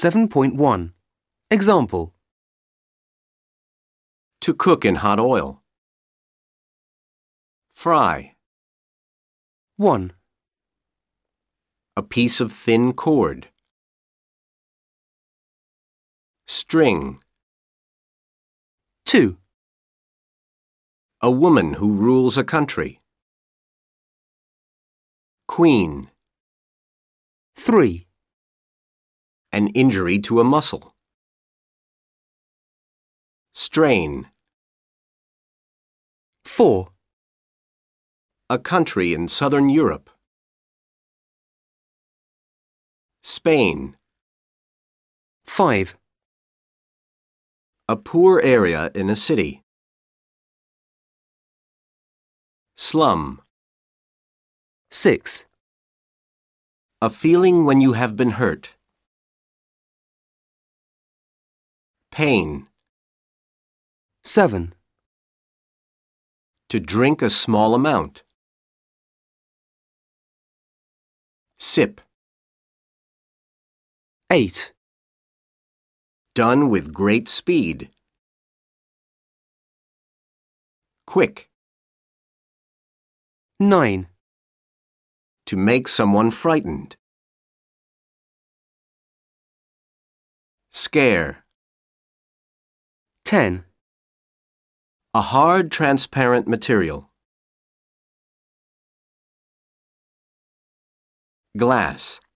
7.1. Example. To cook in hot oil. Fry. 1, A piece of thin cord. String. 2, A woman who rules a country. Queen. 3, An injury to a muscle. Strain. 4, A country in southern Europe. Spain. 5, A poor area in a city. Slum. 6, A feeling when you have been hurt. Pain. 7, To drink a small amount. Sip. 8, Done with great speed. Quick. 9, To make someone frightened. Scare. 10, A hard, transparent material. Glass.